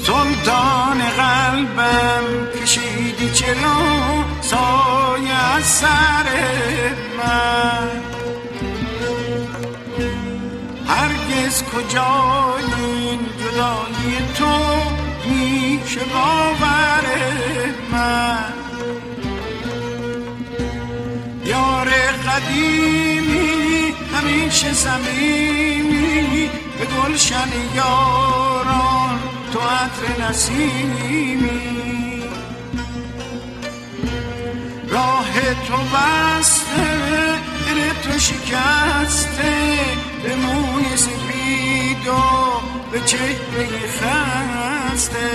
سلطان قلبم کشیدی چرا سایه از سر من، هرگز کجای این جدایی تو میشه باور من. یار قدیمی همیشه صمیمی، به گلشن یاران تو عطر نسیمی. راه تو بسته دل تو شکسته، به موی سپید و به چهره خسته.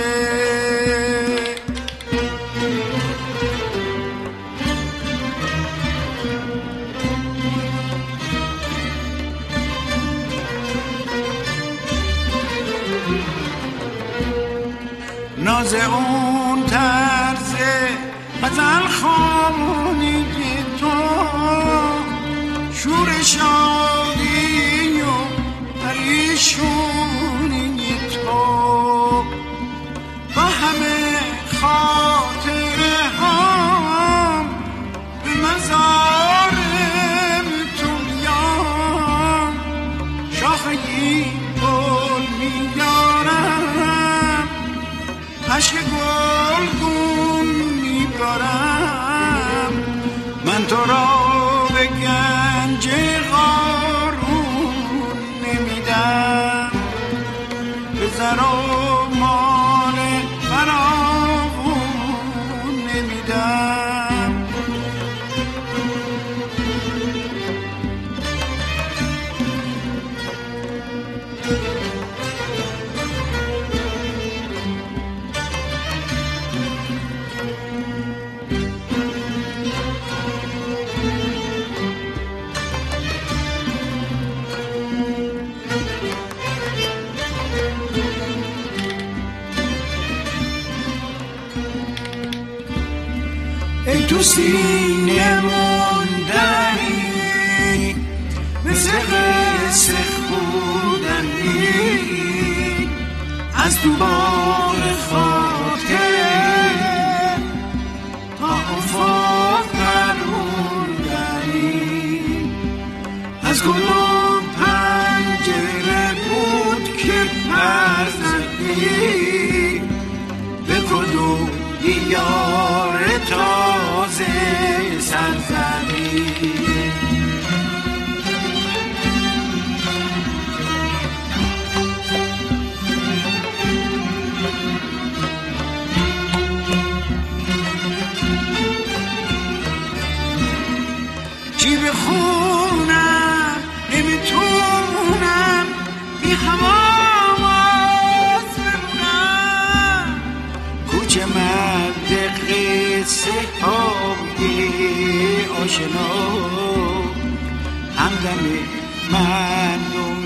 ناز اون طرز غزل خوانی تو، شور شادی و پریشونی تو، با همه خاطره هم به مزار تو میام. شاخه گل میارم، عشق گلگون میبارم، من تو را به گنج قارون نمیدم، به زر و مال فراوون نمیدم. ای تو سینه موندنی، مثل قصه خوندنی، از تو بار خاطر تا افاق پروندنی. از گل و پنجره بود که پر زدی، به کدوم دیار تازه سر زدی. چی بخونم نمیتونم، بی حواس بمونم، کوچه مرد قصه های آشنا، همدم مردم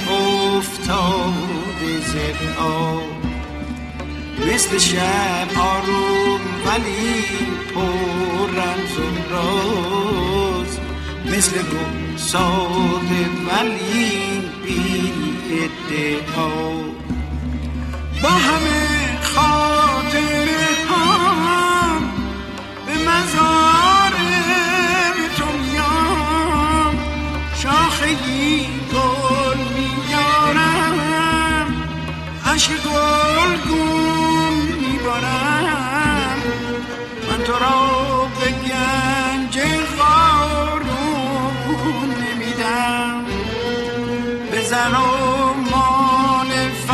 افتاده زدها. مثل شب آروم ولی پر رمز و راز، مثل گم ساده ولی بی ادعا. با همه خاطره هم به مزار تو میام، شاخه‌ای گل میارم، عشق گلگون میبارم، من تو را به گنج قارون نمیدم، به زر و مال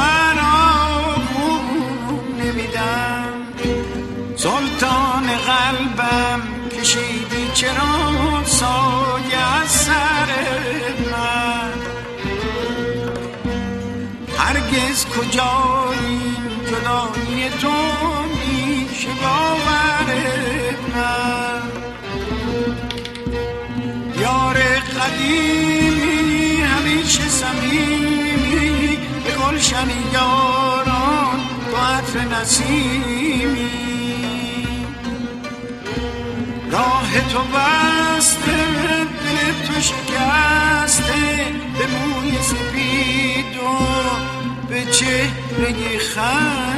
فراوون نمیدم. سلطان قلبم کشیدی چرا سایه از سر من، هرگز کجایی جدایی تو میشه باور من. یار قدیمی همیشه صمیمی، به گلشن یاران تو عطر نسیمی. راه تو بسته دل تو شکسته، به موی سپید و به چهره خسته.